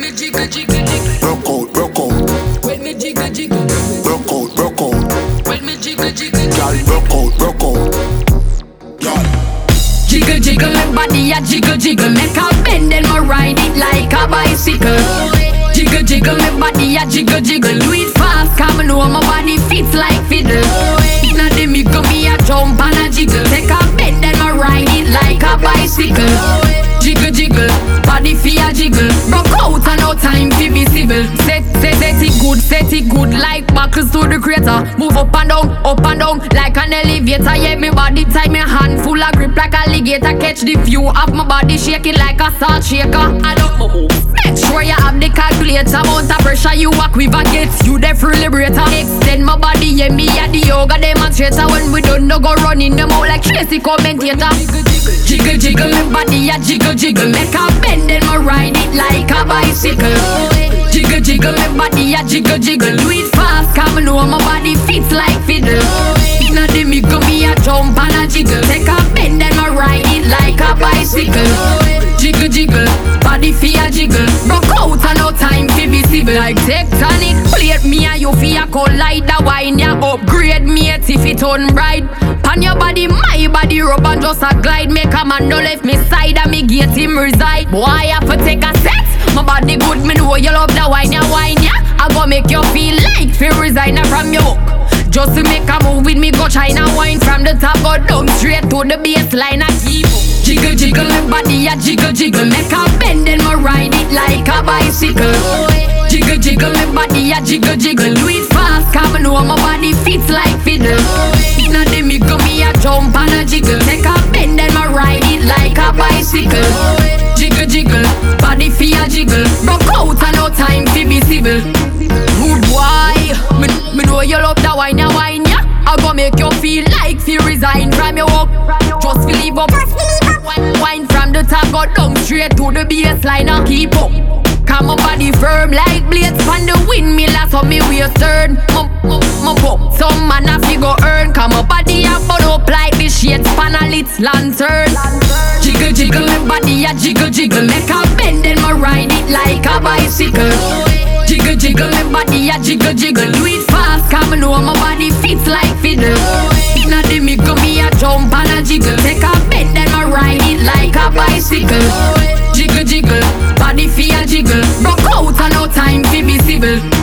me jiggle, jiggle, jiggle. Broke out. When me jiggle, jiggle. Broke out. When me jiggle, jiggle, Girl, jiggle. broke out. Girl. Jiggle, jiggle, my body a jiggle, jiggle. Make a bend and me ride it like a bicycle. Jiggle, jiggle, my body a jiggle, jiggle. Do it fast, come know my body fits like fiddle. Inna the middle me a jump and a jiggle. Take a bend and me ride it like a bicycle. Jiggle, jiggle, body fi a jiggle. Broke out and no time fi be civil. Set it good like buckles to the crater. Move up and down like an elevator. Yeah, me body tight, me hand full of grip like alligator. Catch the view of my body shaking like a salt shaker. I don't move. Make sure you have the calculator. Amount of pressure you walk with gets you the free liberator. Extend my body, yeah, me a the yoga demonstrator. When we don't know go running them out like Tracy commentator. Jiggle, jiggle, my body a jiggle, jiggle. Make a bend and me ride it like a bicycle. Jiggle, jiggle, my body a jiggle, jiggle. Do it fast, come know my body fits like fiddle. Inna the middle me a jump and a jiggle. Take a bend and me ride it like a bicycle. Jiggle, jiggle, body fi a jiggle. Broke out and no time fi be civil. Like tectonic plate, me and you fi a collide. The wine ya upgrade me if it turn bright. Pan your body, my body rub and just a glide. Make a man no left me side and me get him reside. Boy, I have to take a set. My body good, me know you love the wine ya. I go make you feel like fi resign from your hook. Just to make a move with me, go China wine from the top, go down straight to the baseline. I keep jiggle, jiggle, my body a jiggle, jiggle. Make a bend and me ride it like a bicycle. Jiggle, jiggle, my body a jiggle, jiggle. Do it fast, come know my body fits like fiddle. Inna the middle me a jump and a jiggle. Take a bend and me ride it like a bicycle. Jiggle, jiggle, body fi a jiggle. Broke out and no time fi be civil. Good boy, me know you love the wine ya. I go make you feel like fi resign from your work. Just fi leave up. Wine from the top, go down straight to the baseline and keep up. Come my body firm like blades from the windmill, so me waist turn. My pop, some man a fi go earn. Come my body a burn up like the shades pan a lit lantern. Jiggle, jiggle, my body a jiggle, jiggle. Make a bend and me ride it like a bicycle. Jiggle, jiggle, my body a jiggle, jiggle. Do it fast, come know my body fits like fiddle. Inna the middle me a jump and a jiggle. Take a bend and me ride it like a bicycle. Jiggle, jiggle, body fi a jiggle. Broke out and no time fi be civil.